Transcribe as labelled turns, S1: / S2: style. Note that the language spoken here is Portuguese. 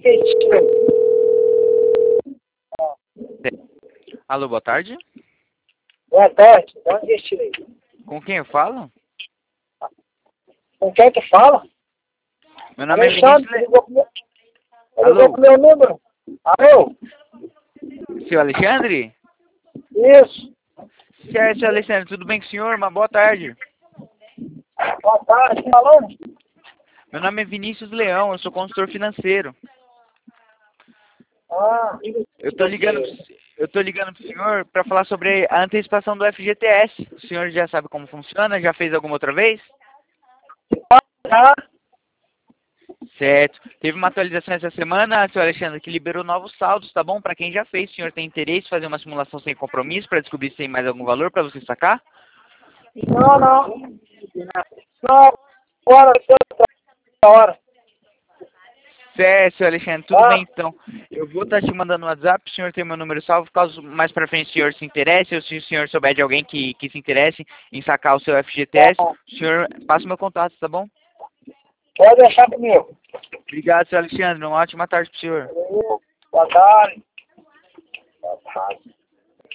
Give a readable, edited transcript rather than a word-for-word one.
S1: que é isso?
S2: Alô, boa tarde.
S1: Boa tarde. De onde é esse?
S2: Com quem eu falo?
S1: Com quem que fala?
S2: Meu nome é
S1: Alexandre,
S2: Vinícius.
S1: ligou com meu número. Alô?
S2: Seu Alexandre?
S1: Isso.
S2: Certo, seu Alexandre. Tudo bem com o senhor? Uma boa tarde.
S1: Boa tarde. Falando?
S2: Meu nome é Vinícius Leão. Eu sou consultor financeiro.
S1: Ah,
S2: Eu tô ligando pro senhor para falar sobre a antecipação do FGTS. O senhor já sabe como funciona? Já fez alguma outra vez?
S1: tá.
S2: Certo. Teve uma atualização essa semana, seu Alexandre, que liberou novos saldos, tá bom? Para quem já fez, o senhor tem interesse em fazer uma simulação sem compromisso para descobrir se tem mais algum valor para você sacar?
S1: Não, não. Não, agora, outra hora.
S2: Certo, seu Alexandre, tudo
S1: Tá?
S2: bem então. Eu vou estar te mandando no WhatsApp, o senhor tem meu número salvo, caso mais pra frente o senhor se interesse, ou se o senhor souber de alguém que se interesse em sacar o seu FGTS,
S1: Tá.
S2: o senhor passa o meu contato, tá bom?
S1: Pode deixar comigo.
S2: Obrigado, seu Alexandre, uma ótima tarde pro senhor.
S1: Boa tarde. Boa tarde.